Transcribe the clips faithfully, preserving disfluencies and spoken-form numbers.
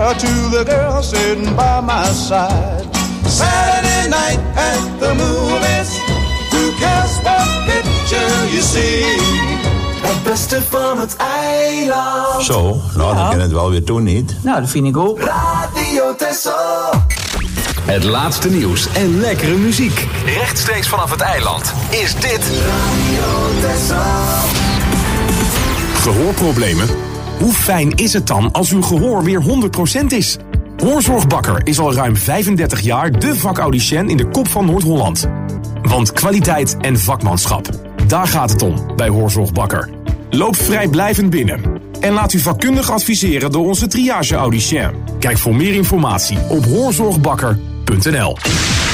hair to the girl sitting by my side. Saturday night at the movies. Who cares what picture you see? Het beste van het eiland. Zo, nou, dan kan het wel weer doen, niet? Nou, dat vind ik ook. Radio Texel. Het laatste nieuws en lekkere muziek. Rechtstreeks vanaf het eiland is dit Radio Texel. Gehoorproblemen? Hoe fijn is het dan als uw gehoor weer honderd procent is? Hoorzorgbakker is al ruim vijfendertig jaar de vakaudiënt in de kop van Noord-Holland. Want kwaliteit en vakmanschap, daar gaat het om bij Hoorzorgbakker. Loop vrijblijvend binnen en laat u vakkundig adviseren door onze triage-audicien. Kijk voor meer informatie op hoorzorgbakker punt n l.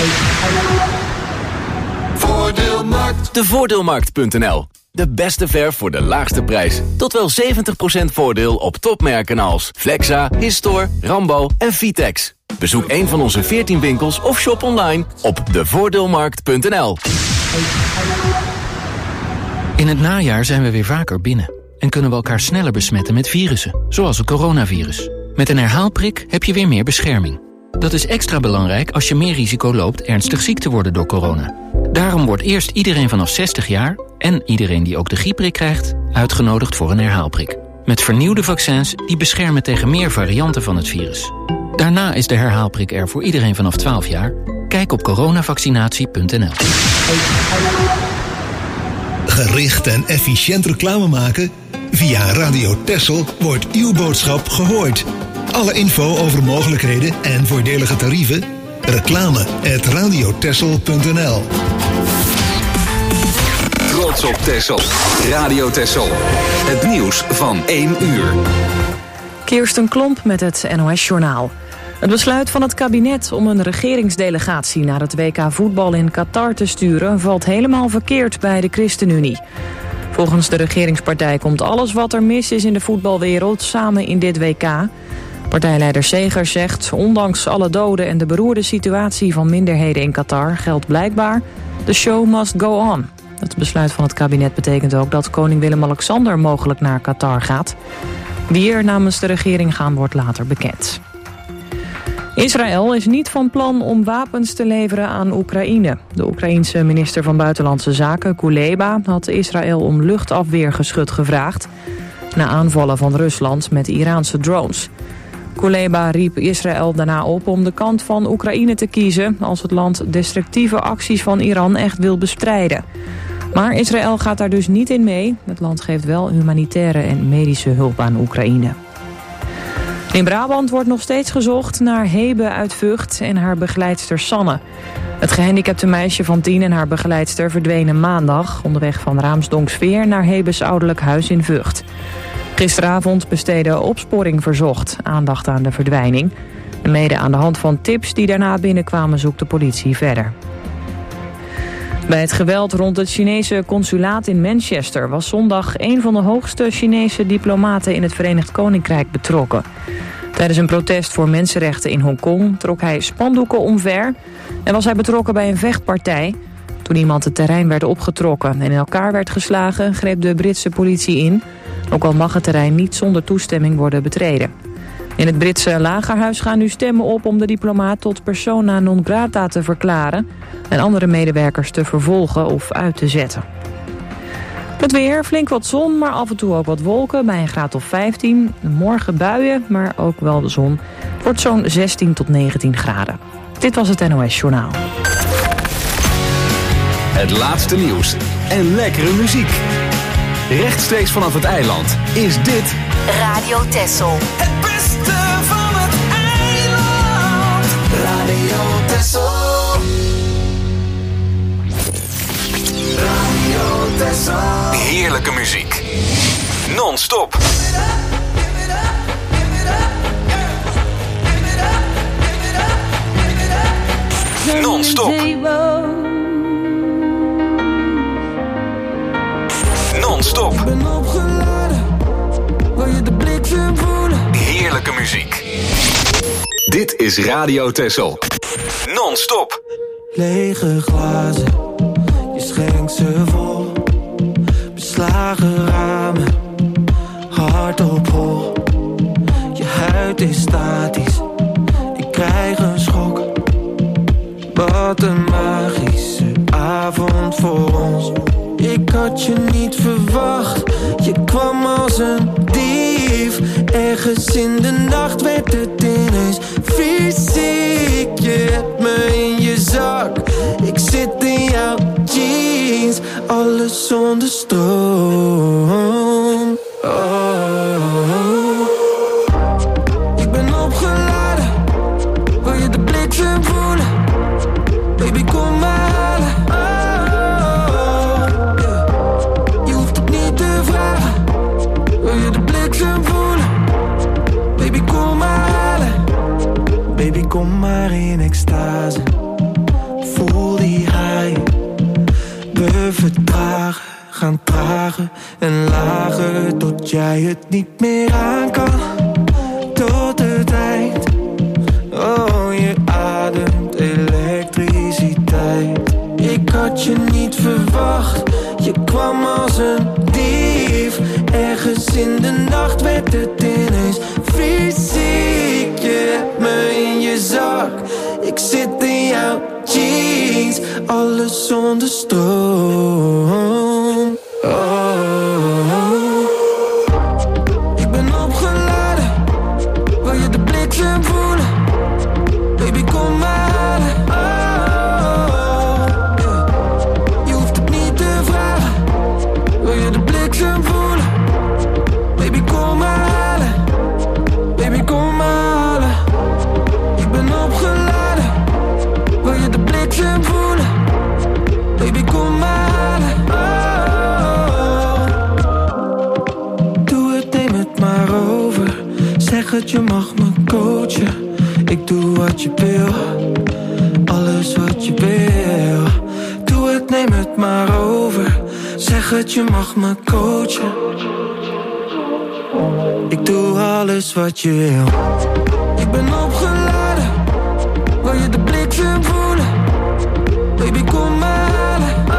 Voordeelmarkt. De voordeelmarkt punt n l. De beste verf voor de laagste prijs. Tot wel zeventig procent voordeel op topmerken als Flexa, Histor, Rambo en Vitex. Bezoek een van onze veertien winkels of shop online op de voordeelmarkt punt n l. In het najaar zijn we weer vaker binnen en kunnen we elkaar sneller besmetten met virussen, zoals het coronavirus. Met een herhaalprik heb je weer meer bescherming. Dat is extra belangrijk als je meer risico loopt ernstig ziek te worden door corona. Daarom wordt eerst iedereen vanaf zestig jaar en iedereen die ook de griepprik krijgt uitgenodigd voor een herhaalprik. Met vernieuwde vaccins die beschermen tegen meer varianten van het virus. Daarna is de herhaalprik er voor iedereen vanaf twaalf jaar. Kijk op coronavaccinatie punt n l. Gericht en efficiënt reclame maken? Via Radio Texel wordt uw boodschap gehoord. Alle info over mogelijkheden en voordelige tarieven? Reclame at radio texel punt n l. Trots op Texel. Radio Texel. Het nieuws van één uur. Kirsten Klomp met het N O S-journaal. Het besluit van het kabinet om een regeringsdelegatie naar het W K voetbal in Qatar te sturen valt helemaal verkeerd bij de ChristenUnie. Volgens de regeringspartij komt alles wat er mis is in de voetbalwereld samen in dit W K. Partijleider Segers zegt, ondanks alle doden en de beroerde situatie van minderheden in Qatar geldt blijkbaar, the show must go on. Het besluit van het kabinet betekent ook dat koning Willem-Alexander mogelijk naar Qatar gaat. Wie er namens de regering gaan wordt later bekend. Israël is niet van plan om wapens te leveren aan Oekraïne. De Oekraïense minister van Buitenlandse Zaken, Kuleba, had Israël om luchtafweergeschut gevraagd na aanvallen van Rusland met Iraanse drones. Kuleba riep Israël daarna op om de kant van Oekraïne te kiezen als het land destructieve acties van Iran echt wil bestrijden. Maar Israël gaat daar dus niet in mee. Het land geeft wel humanitaire en medische hulp aan Oekraïne. In Brabant wordt nog steeds gezocht naar Hebe uit Vught en haar begeleidster Sanne. Het gehandicapte meisje van tien en haar begeleidster verdwenen maandag onderweg van Raamsdonksveer naar Hebes ouderlijk huis in Vught. Gisteravond besteedde Opsporing Verzocht aandacht aan de verdwijning. En mede aan de hand van tips die daarna binnenkwamen zoekt de politie verder. Bij het geweld rond het Chinese consulaat in Manchester was zondag een van de hoogste Chinese diplomaten in het Verenigd Koninkrijk betrokken. Tijdens een protest voor mensenrechten in Hongkong trok hij spandoeken omver en was hij betrokken bij een vechtpartij. Toen iemand het terrein werd opgetrokken en in elkaar werd geslagen, greep de Britse politie in. Ook al mag het terrein niet zonder toestemming worden betreden. In het Britse lagerhuis gaan nu stemmen op om de diplomaat tot persona non grata te verklaren en andere medewerkers te vervolgen of uit te zetten. Het weer, flink wat zon, maar af en toe ook wat wolken bij een graad of vijftien. Morgen buien, maar ook wel de zon. Het wordt zo'n zestien tot negentien graden. Dit was het N O S-journaal. Het laatste nieuws en lekkere muziek. Rechtstreeks vanaf het eiland is dit Radio Texel. Het beste van het eiland. Radio Texel. Radio Texel. heerlijke muziek. Non-stop. Non-stop. Non-stop. Ik ben opgeladen, wil je de bliksem voelen? Heerlijke muziek. Dit is Radio Texel. Non-stop. Lege glazen, je schenkt ze vol. Beslagen ramen, hard op hol. Je huid is statisch, voor ons. Ik had je niet verwacht, je kwam als een dief. Ergens in de nacht werd het ineens fysiek. Je hebt me in je zak, ik zit in jouw jeans. Alles zonder stroom. Oh. Ik ben opgeladen, wil je de bliksem voelen? Baby, kom maar halen. Oh, yeah. Je hoeft het niet te vragen, wil je de bliksem voelen? Baby, kom maar halen. Baby, kom maar in extase. Voel die high. We vertragen, gaan trager en lager, tot jij het niet meer aan kan. Tot het eind. Oh, je ademt elektriciteit. Ik had je niet verwacht, je kwam als een dief. Ergens in de nacht werd het ineens fysiek. Je hebt me in je zak, ik zit in jouw jeans. Alles zonder stroom. Oh. Ik ben opgeladen, wil je de bliksem voelen? Baby, kom maar halen. Oh, yeah. Je hoeft het niet te vragen, wil je de bliksem voelen? Baby, kom maar halen. Baby, kom maar halen. Ik ben opgeladen, wil je de bliksem voelen? Baby, kom maar halen. Oh. Doe het, neem het maar over. Zeg het, je mag me coachen. Ik doe wat je wil, alles wat je wil. Doe het, neem het maar over. Zeg het, je mag me coachen. Ik doe alles wat je wil. Ik ben opgeladen, wil je de bliksem voelen? Baby, kom maar halen. Oh,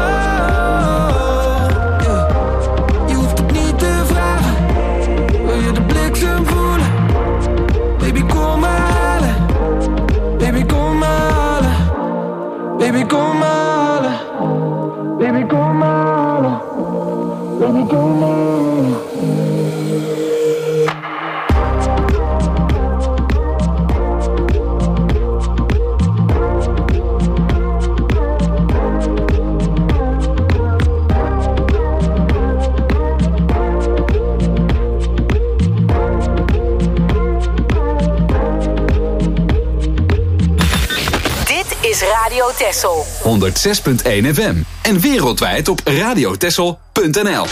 yeah. Je hoeft het niet te vragen, wil je de bliksem voelen? Baby, kom maar halen. Baby, kom maar halen. Baby, kom maar halen. Baby, kom maar halen. Baby, kom maar halen. Radio Texel honderd zes punt één F M en wereldwijd op radiotexel punt n l.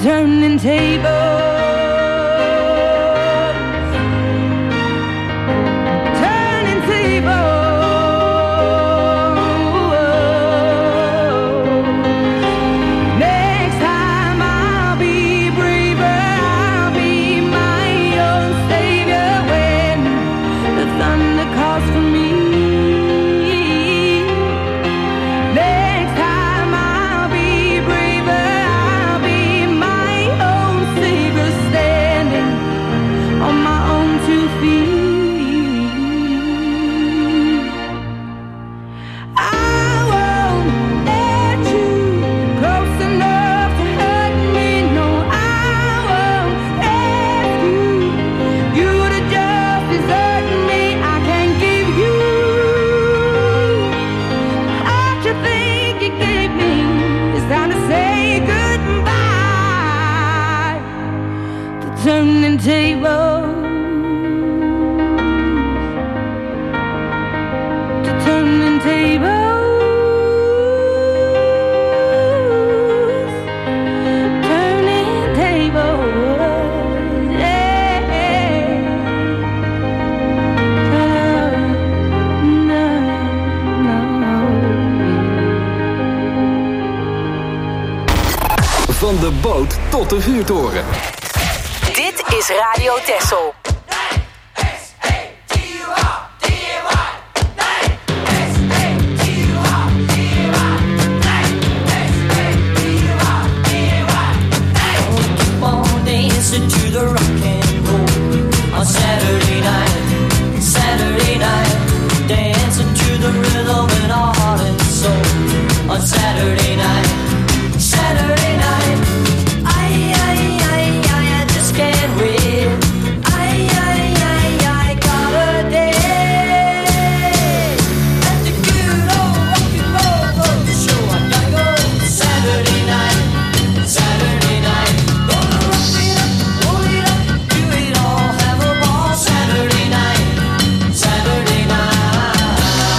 turning tables. Turning tables, to turning tables, turning tables, yeah. No, no, no. Van de boot tot de vuurtoren. Dit is Radio Texel. Dancing to the rock and roll on Saturday night, Saturday night, dancing to the rhythm in our heart and soul on Saturday night, Saturday night. I, I, I, I, I just can't wait. I, I, I, I got a day. Let the good old rock and roll go to show. I gotta go Saturday night, Saturday night. Gonna rock it up, roll it up, do it all, have a ball. Saturday night, Saturday night.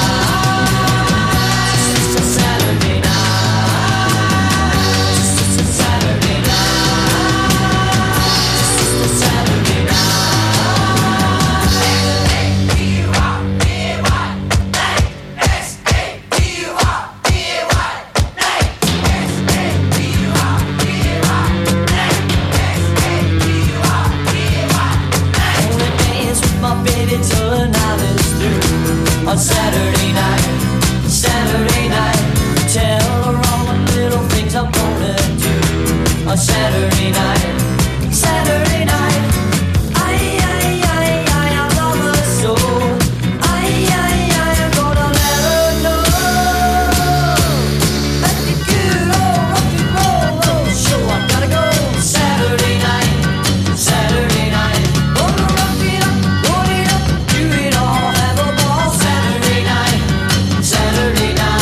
It's a Saturday night. It's a Saturday night. It's a Saturday night. S A T U R D A Y night. S A T U R D A Y night. S A T U R D A Y night. S A T U R D A Y night. Wanna dance with my baby till the night is through on Saturday night, Saturday night. Tell her all the little things I'm gonna do on Saturday night, Saturday night. I, I, I, I, I love her so. I, I, I, I'm gonna let her know. Let the good old rock and roll roll show. I gotta go Saturday night, Saturday night. Gonna rock it up, roll it up, do it all, have a ball. Saturday night, Saturday night.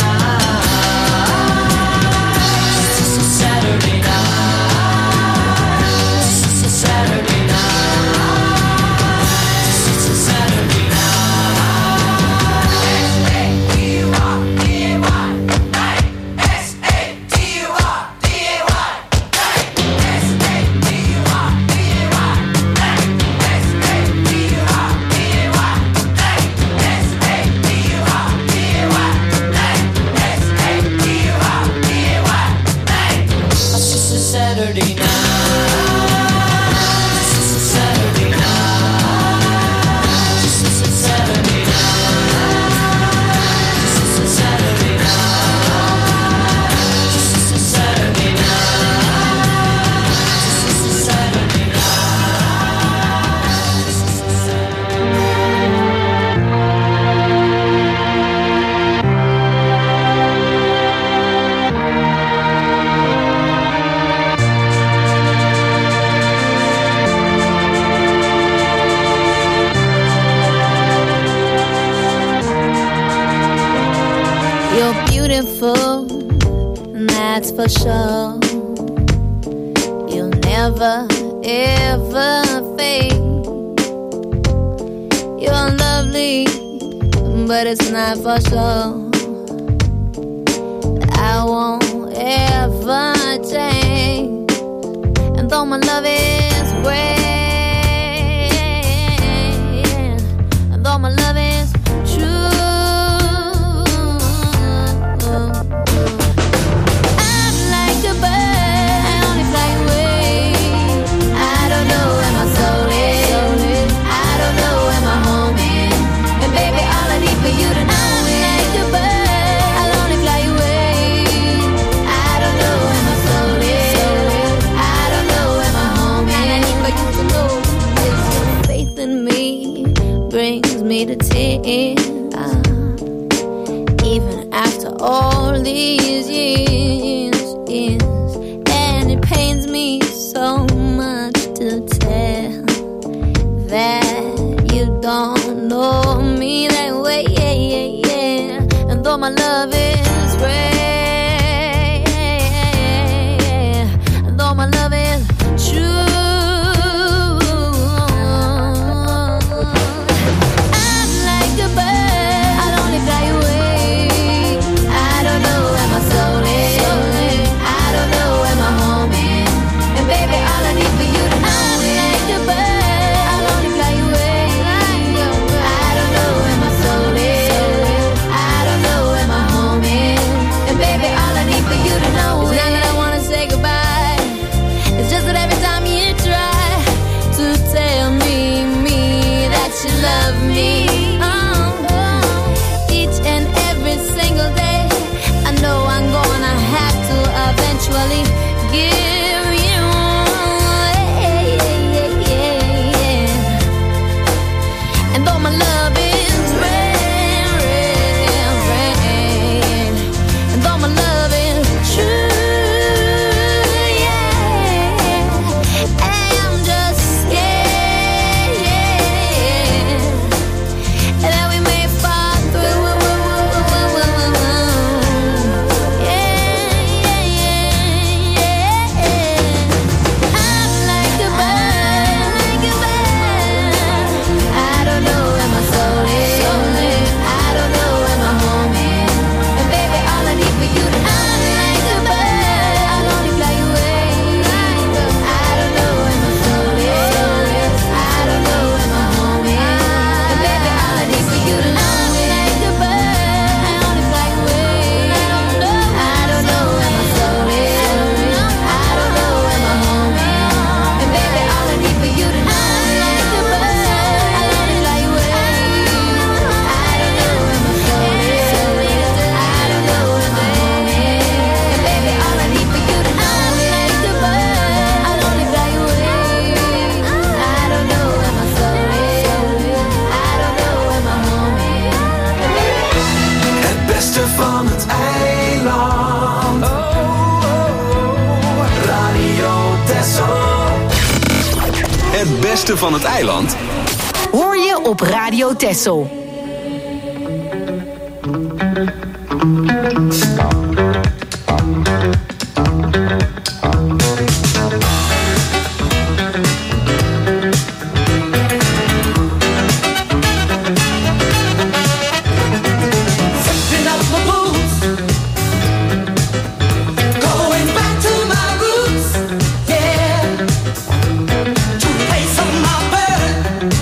It's a Saturday night. It's a Saturday night. It's a Saturday night. S A T U R D A Y night. S A T U R D A Y night. S A T U R D A Y night. S A T U R D A Y night. S A T U R D A Y night. S A T U R D A Y night. It's just a Saturday night. It's just a Saturday night. It's just a Saturday night. It's just a Saturday night. It's just a Saturday night. It's just a Saturday night. It's just a You're beautiful, that's for sure. You'll never, ever fade. You're lovely, but it's not for sure. I won't ever change. my love is rare, and though my love is true, I'm like a bird, I only fly away. I don't know where my soul is, I don't know where my home is, and baby, all I need for you to know is like a bird, I'll only fly away. I don't know where my soul is, I don't know where my home is, and I need for you to know is your faith in me brings me to tears. Even after all these years, years, and it pains me so much to tell that you don't know me that way, yeah, yeah, yeah. And though my love is rare, and though my love is true, I'm like a bird, I'll only fly away. I don't know where my soul is, I don't know where my home is, and baby, all I need for you to know is like a bird, I'll only fly away. I don't know where my soul is, I don't know where my home is, and baby, all I need for you to know is not that I wanna say goodbye. It's just that every time you try to tell me, me that you love me, oh, each and every single day, I know I'm gonna have to eventually give you, yeah, yeah, yeah, yeah. And though my love is rare, rare, rare, and though my love is true, yeah, I'm just scared, yeah, that we may fall through, yeah, yeah, yeah. I'm like a bird, like a bird. I don't know where my soul is, I don't know where my home is, and baby, all I need for you to know is like a bird, I'll only fly away. I don't know where my soul is, I don't know where my home is, and baby, all I need for you to know is like a bird, I'll only fly away. I don't know where my soul is, I don't know where my home is, and baby, all I need for you to know is like a bird, I'll only fly away. I don't know where my soul is, I don't know where my home is, and baby, all I need for you to know is like a bird, I'll only fly away. I don't know where my soul is, I don't know where my home is, and baby. Het beste van het eiland. Oh, oh, oh. Radio Texel. Het beste van het eiland. Hoor je op Radio Texel. Picking up my boots, going back to my roots, yeah, to the place of my birth,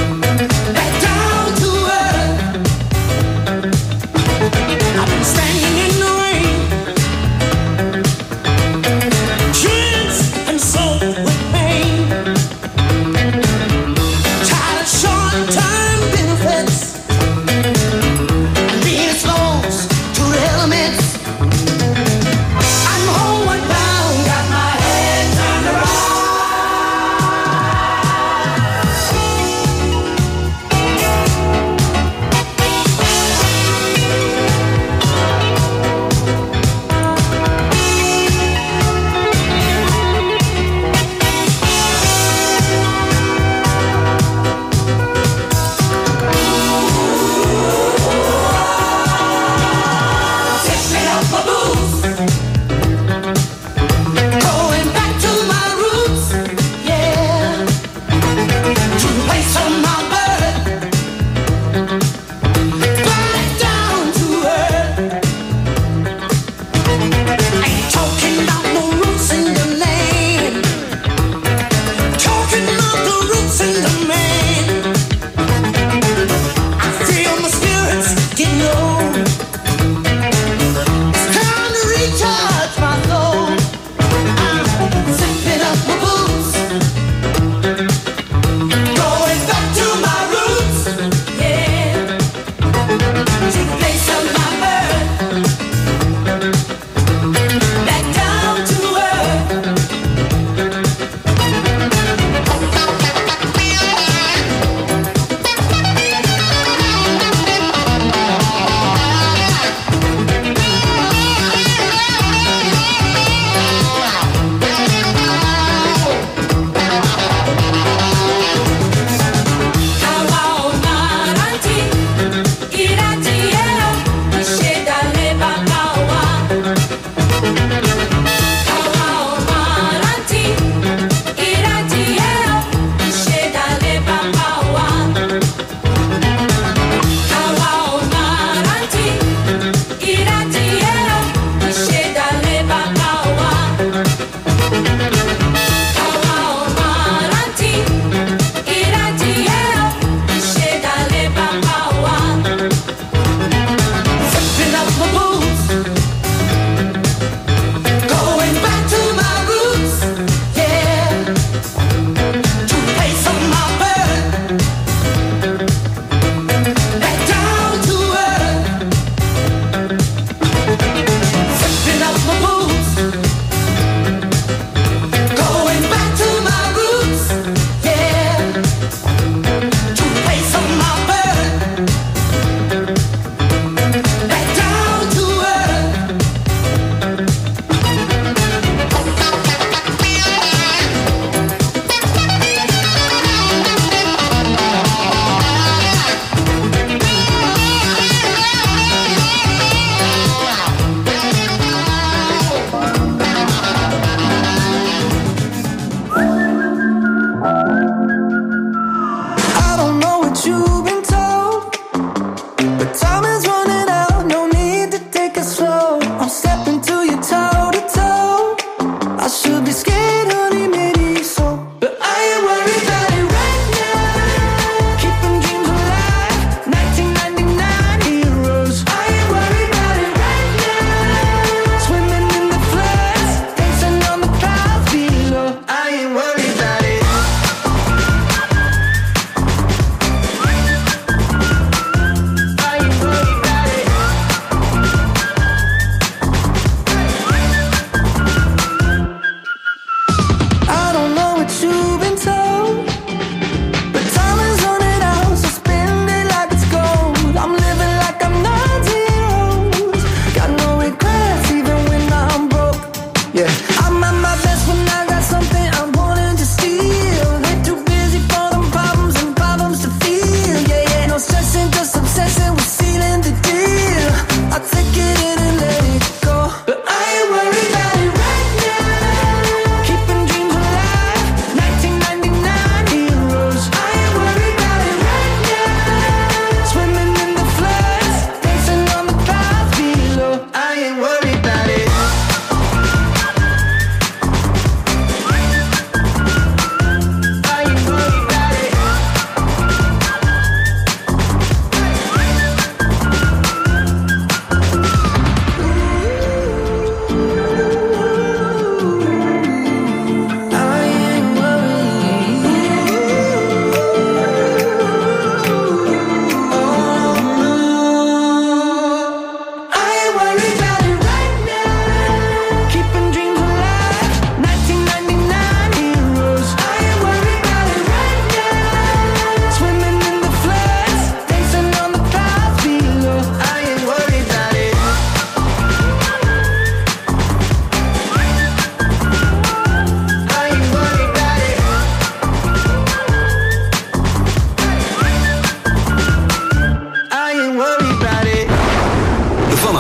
back down to earth. I've been standing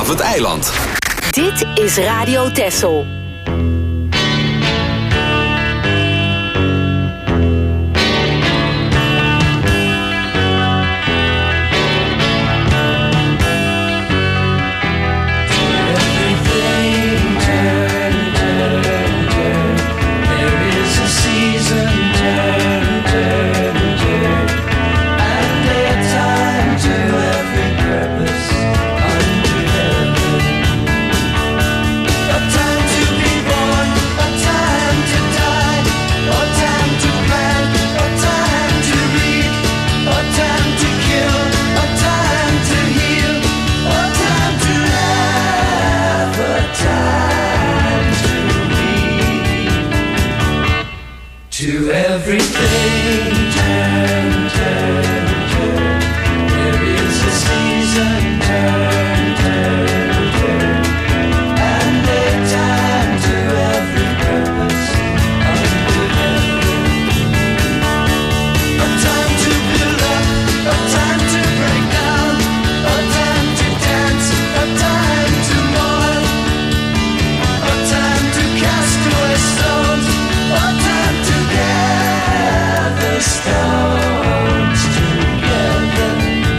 vanaf het eiland. Dit is Radio Texel. To everything, turn, turn, turn. There is a season, turn, turn, turn. And a time to every purpose under heaven. A time to build up, a time to break down, a time to dance, a time to mourn, a time to cast away stones, a time to gather stones together.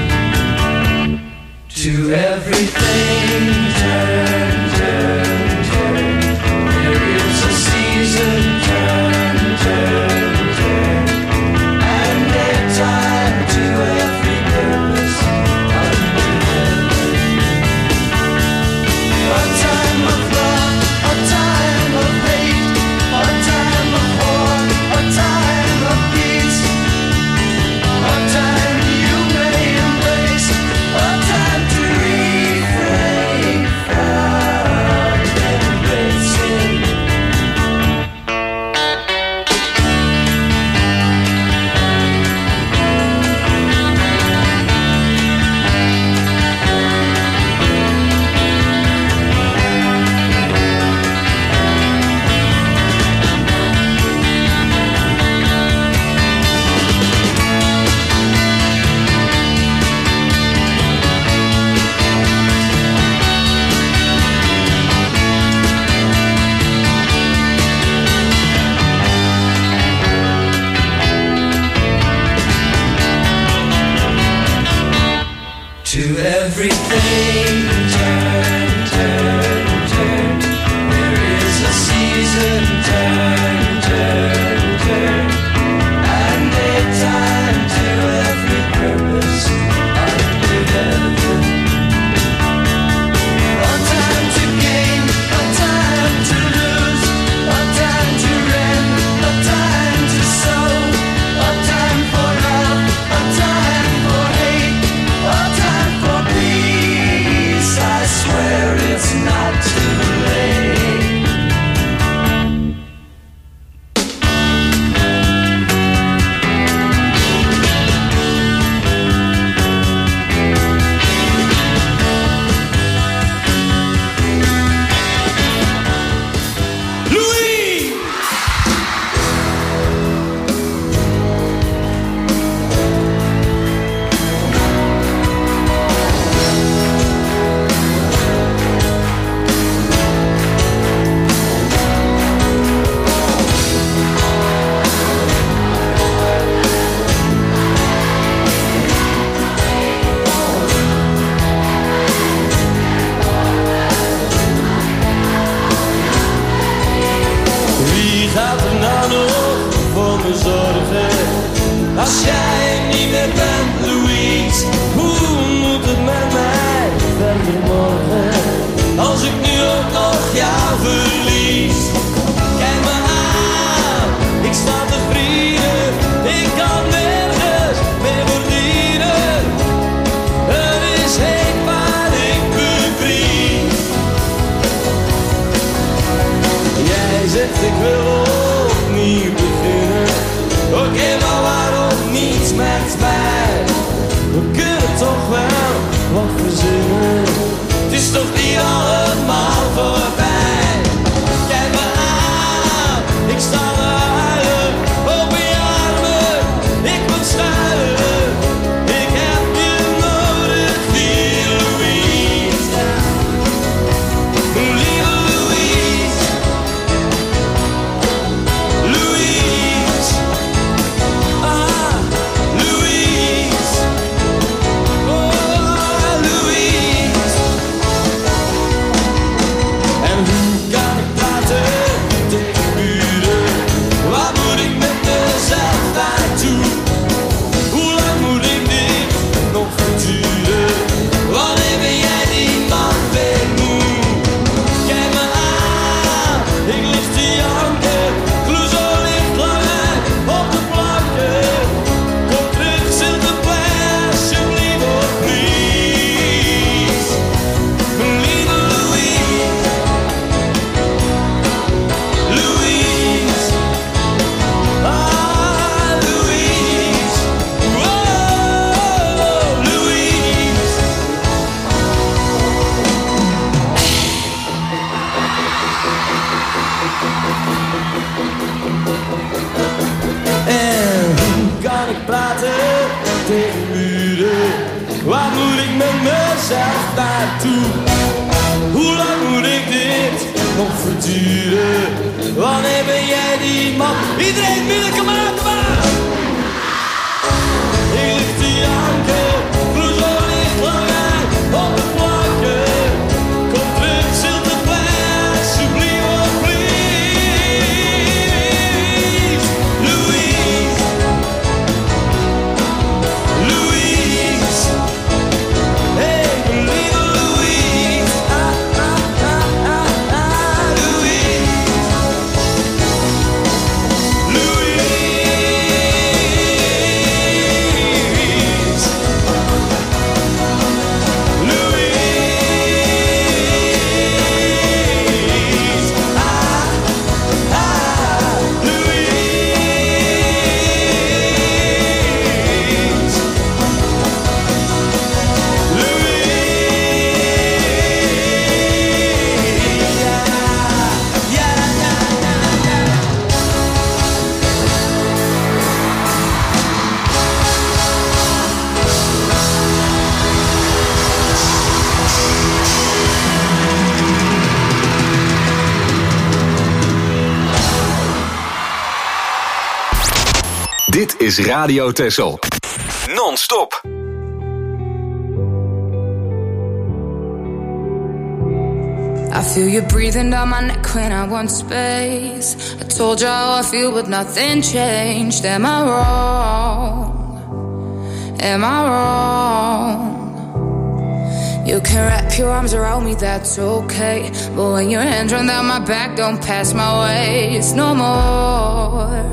To everything, turn, turn, turn. There is a season, turn, turn, turn. And a time to every purpose under heaven. A time of love, a time of hate, a time of war, a time of peace, a time you may embrace, a time to refrain from embracing. To everything, turn, turn, turn. There is a season, turn, turn, turn. And a time to every purpose under heaven. A time to gain, a time to lose, a time to rend, a time to sow, a time for love, a time for hate, a time for peace. hoe lang moet ik dit nog verduren? Wanneer ben jij die man? Iedereen binnen, kom maar, kom maar! Ik lig te janken, vloer ligt lang uit op de planken. Kom terug, s'il te plaît, alsjeblieft, oh please. Louise, Louise, hey, lieve Louise, ah, ah, ah, ah, ah, Louise, Dit is Radio Texel. Non-stop. I feel you breathing down my neck when I want space. I told you how I feel, but nothing changed. Am I wrong? Am I wrong? You can wrap your arms around me, that's okay. But when your hands run down my back, don't pass my waist no more.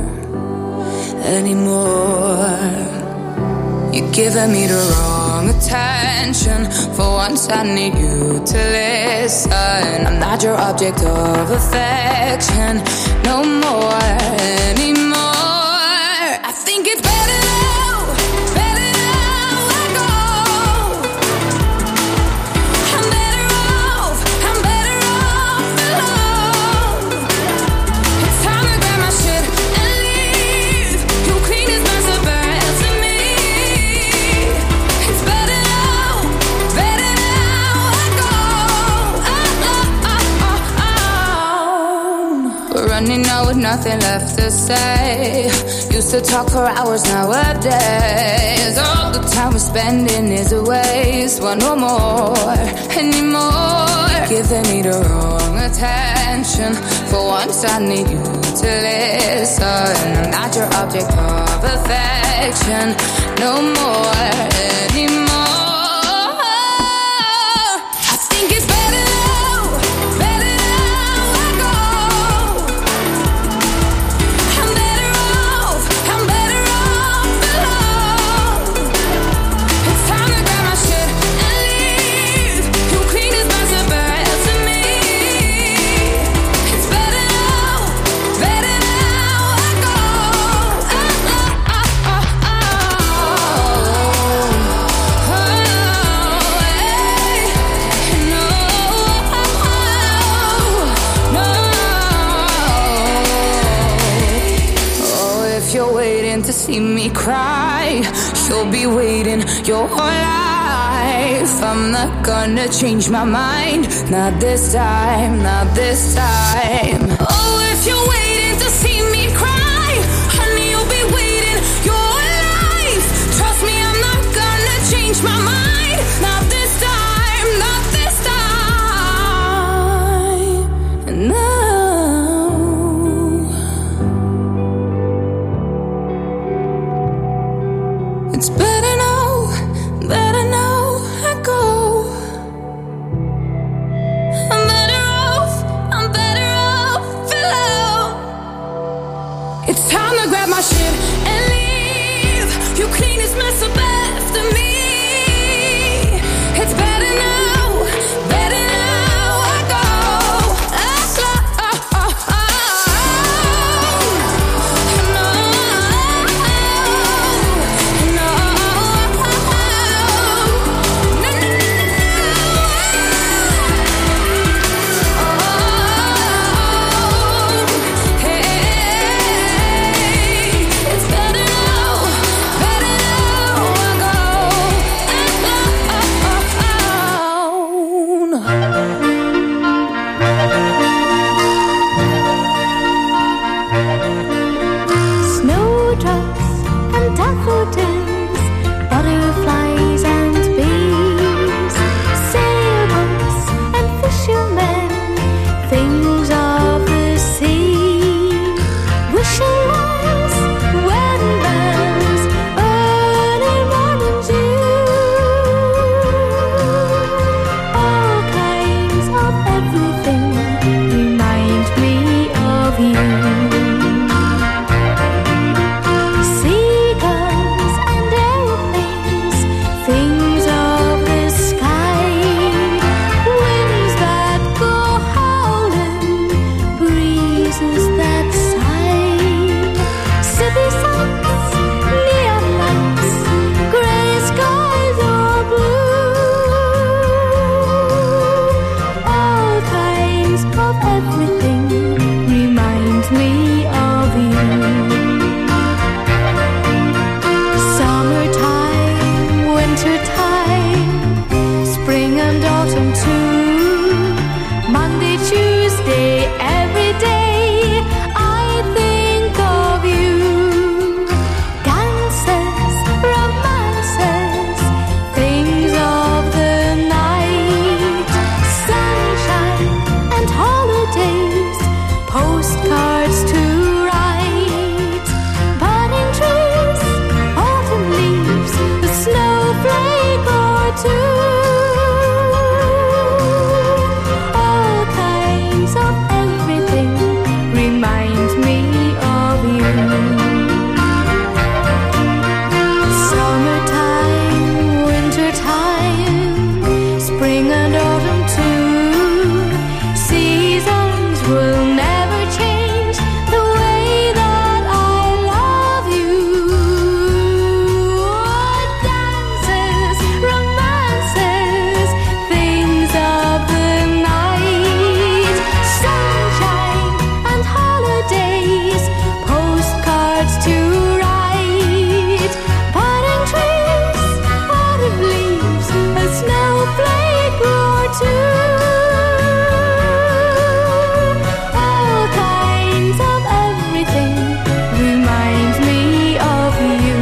Anymore. You're giving me the wrong attention. For once I need you to listen. I'm not your object of affection no more, anymore. I think it's better now, better now I go. I'm better off, I'm better off alone. It's time to grab my shit and leave. You clean as mess up back to me. It's better now, better now I go. Oh, oh, oh, oh. We're running out with nothing left to say. Used to talk for hours nowadays. All the time we're spending is a waste. Want no more anymore. Giving me the wrong attention. For once I need you to listen. I'm not your object of affection no more anymore. I think it's better now, better now I go. I'm better off, I'm better off alone. It's time to grab my shit and leave. You clean as mess up back to me. It's better now, better now I go. Oh, oh, oh, oh, oh. Oh, hey. No, no. Oh, if you're waiting to see me cry, you'll be waiting your whole life. I'm not gonna change my mind. Not this time, not this time. Oh, if you're waiting to see me cry, honey, you'll be waiting your life. Trust me, I'm not gonna change my mind. Not this time, not this time. No. It's better now, better now I go. I'm better off, I'm better off alone. It's time to grab my shit and leave. You clean this mess up after me. It's better now, better now I go. Oh, oh, oh, oh. No, no, it's better now, better now I go. Oh, oh, oh, oh. autumn too. Monday, Tuesday, every day I think of you. Dances, romances, things of the night, sunshine and holidays, postcards to write, budding trees, autumn leaves, a snowflake or two. All kinds of everything remind me of you. Summertime, wintertime, spring and autumn too. Seasons will never change the way that I love you. Dances, romances, things of the night, sunshine and holidays, postcards to write, budding trees, autumn leaves, a snowflake or two. All kinds of everything remind me of you.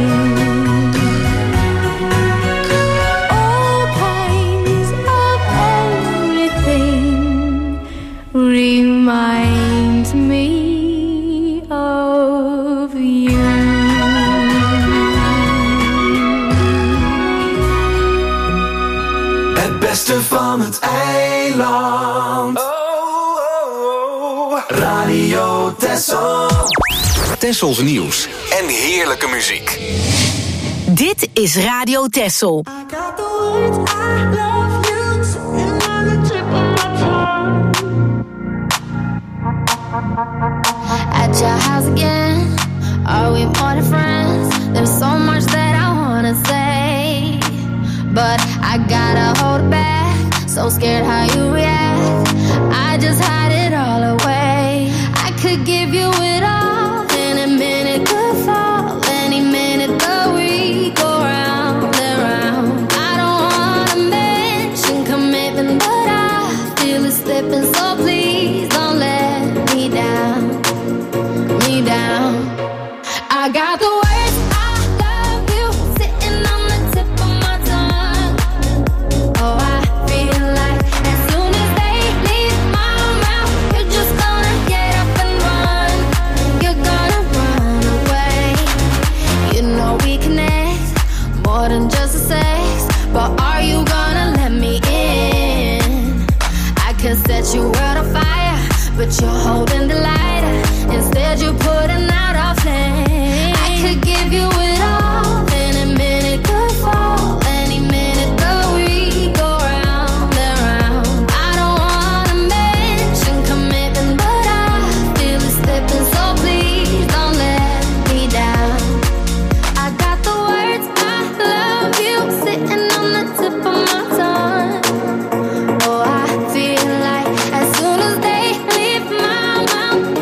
All kinds of everything remind me of you. Het beste van het eiland. Oh, oh, oh. Radio Texel. Tessels nieuws en heerlijke muziek. Dit is Radio Texel. At your house again, are we more than friends? There's so much that I wanna say, but I gotta hold it back. So scared how you react, I just hide it all away. I could give you it all, any minute could fall, any minute the week go round and round. I don't wanna mention commitment, but I feel it slipping, so please don't let me down, me down. I got the words I love you sitting on the tip of my tongue. Oh, I feel like as soon as they leave my mouth, you're just gonna get up and run. You're gonna run away. You know we connect more than just a sex, but are you gonna let me in? I could set your world on fire, but you're holding the lighter. Instead you're putting out our flame. I could give you it all, any minute could fall, any minute the week go round and round. I don't wanna mention commitment, but I feel it slipping, so please don't let me down. I got the words I love you sitting on the tip of my tongue. Oh, I feel like as soon as they leave my mouth,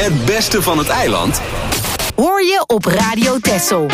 Het beste van het eiland hoor je op Radio Texel.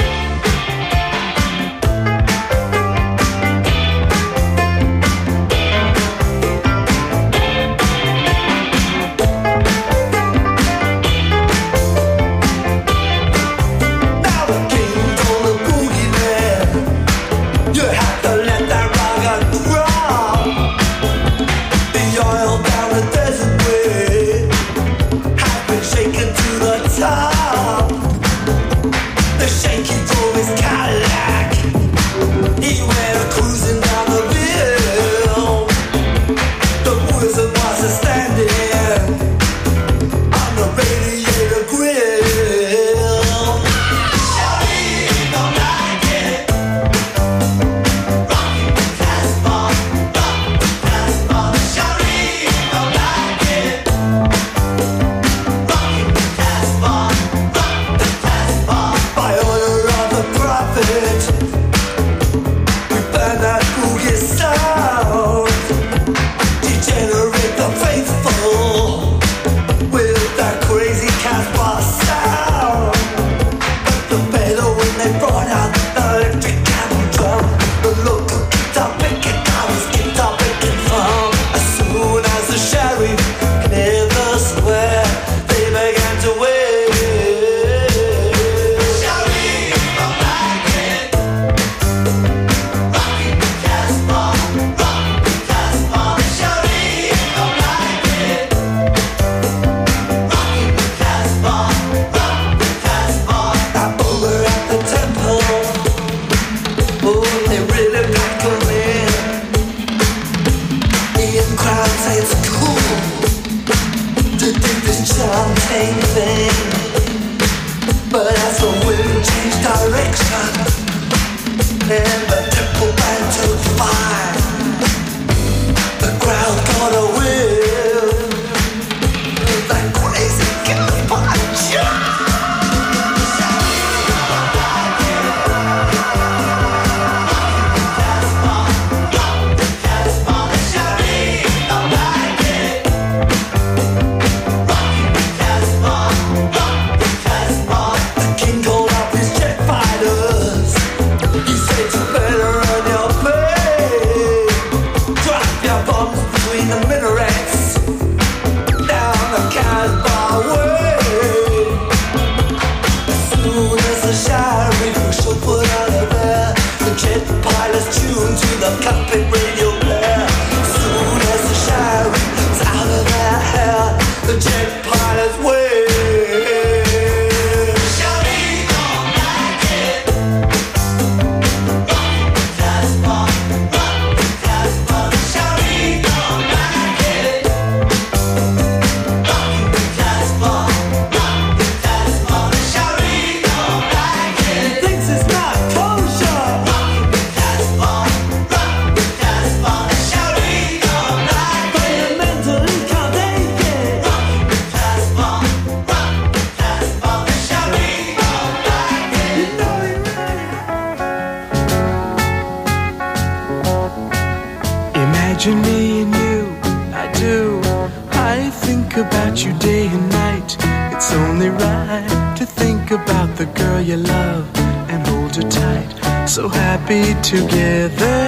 Together,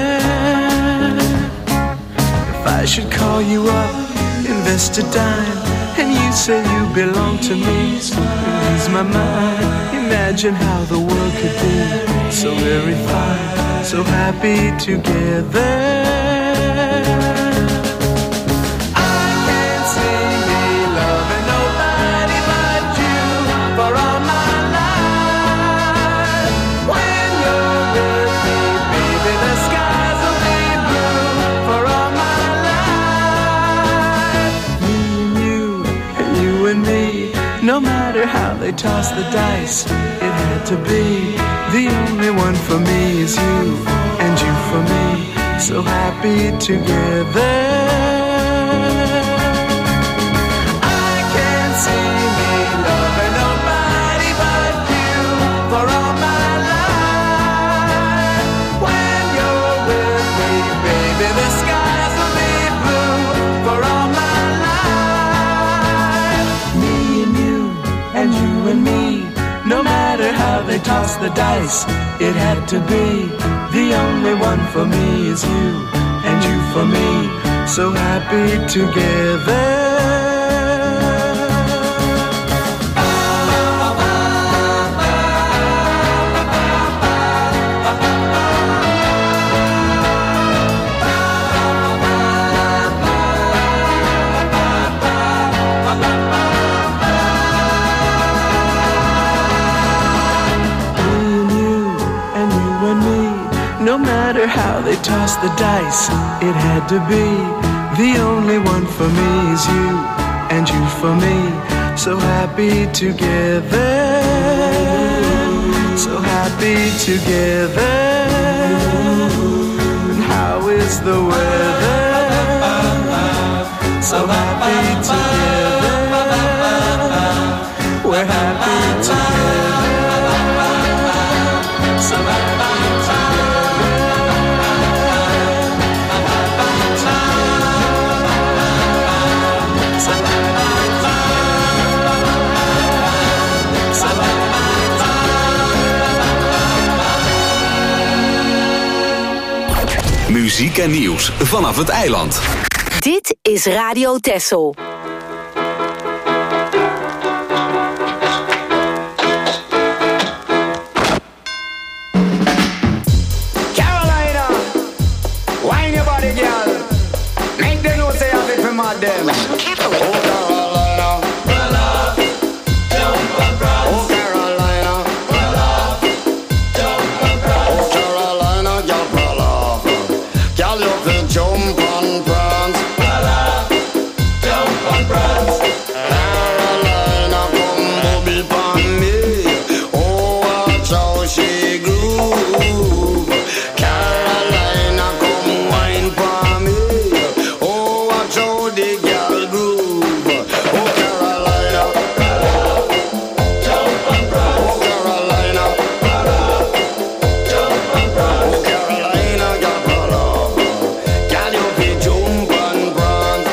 if I should call you up, invest a dime, and you say you belong to me, ease my mind. Imagine how the world could be so very fine, so happy together. No matter how they toss the dice, it had to be. The only one for me is you, and you for me, so happy together. I can't see me loving nobody but you for all my life. When you're with me, baby, the skies will be blue for all my life. Me and you, they toss the dice. It had to be. The only one for me is you, and you for me. So happy together. No matter how they toss the dice, it had to be. The only one for me is you, and you for me. So happy together, so happy together. And how is the weather? So happy together, we're happy together. So happy Muziek en nieuws vanaf het eiland. Dit is Radio Texel. Carolina, wine your body, girl. Make them know say I've been from my them. Oh, Carolina, well up, jump and prance. Oh, Carolina, well up, jump and prance. Oh, Carolina, girl, well up. Girl, you can jump and prance. Well up, jump and prance. Carolina, come booby pon me. Oh, watch how she groove. Carolina, come wine pon me. Oh, watch how the girl groove. Oh, Carolina, jump and prance. Oh, Carolina, jump and prance. Oh, Carolina, girl, roll up. Girl, you be jump and prance.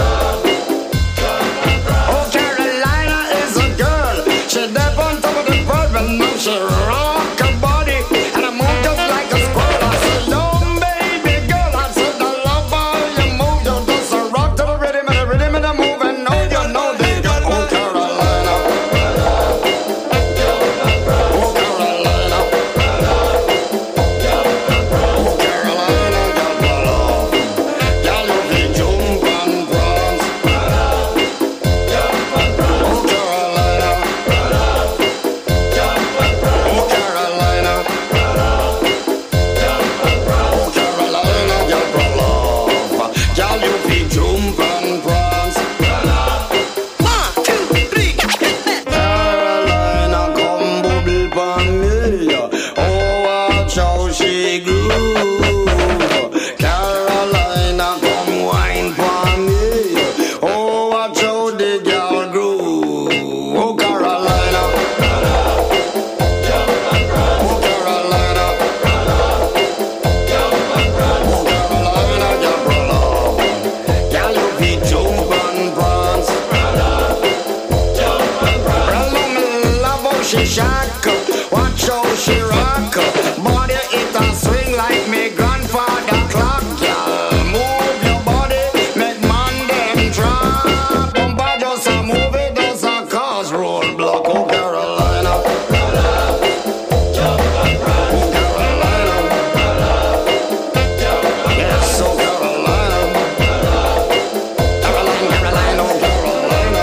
Oh, Carolina is a girl. She dead on top of the world, but now she rock her body and I move just like a squirrel. I said, no, baby girl, I said, I love how you move. You just a rock to the rhythm and the rhythm and the move, and know you know they got. Oh, Carolina, oh, Carolina, oh, Carolina, girl, roll up. Girl, you be jump and prance. Oh, Carolina, oh, Carolina, oh, Carolina, girl, roll up. Girl, you be jump and prance. One, two, three. Carolina, come bubble pon me. Oh, watch how she groove. Carolina, come wine pon me. Oh, watch how the girl groove. Oh, Carolina, oh, Carolina, oh, Carolina, girl, roll up. Girl, you be jump and prance. Well, me love how she shack, watch how she rock. Body it a swing like me grandfather clock. Girl, move your body, make man them drop. Bumper just a move it, does a cause roadblock. Oh, Carolina, oh, Carolina, yes, oh, Carolina, Caroline, Caroline, oh, Carolina.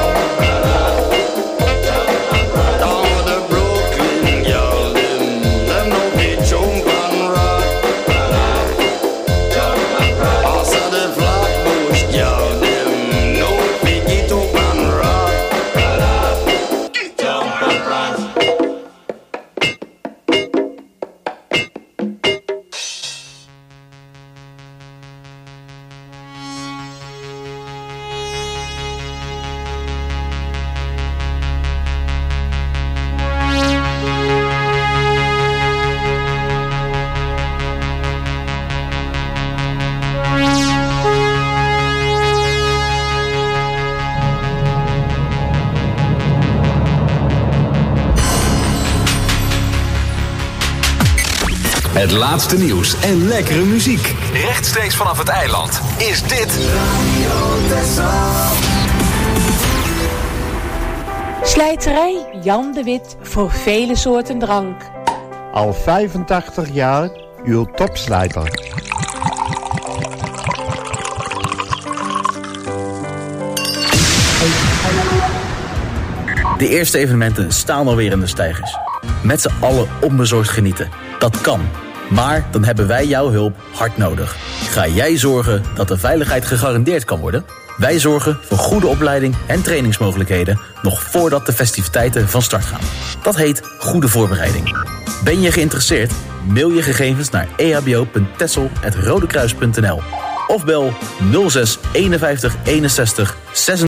Down the Brooklyn, girl, them, them no be jump and rock. Also the Flatbush, girl, them no be get Het laatste nieuws en lekkere muziek. Rechtstreeks vanaf het eiland is dit Radio Texel. Slijterij Jan de Wit voor vele soorten drank. Al vijfentachtig jaar uw topslijter. De eerste evenementen staan alweer in de steigers. Met z'n allen onbezorgd genieten. Dat kan. Maar dan hebben wij jouw hulp hard nodig. Ga jij zorgen dat de veiligheid gegarandeerd kan worden? Wij zorgen voor goede opleiding en trainingsmogelijkheden nog voordat de festiviteiten van start gaan. Dat heet goede voorbereiding. Ben je geïnteresseerd? Mail je gegevens naar e h b o punt texel apenstaartje rodekruis punt n l of bel nul zes eenenvijftig eenenzestig zesentwintig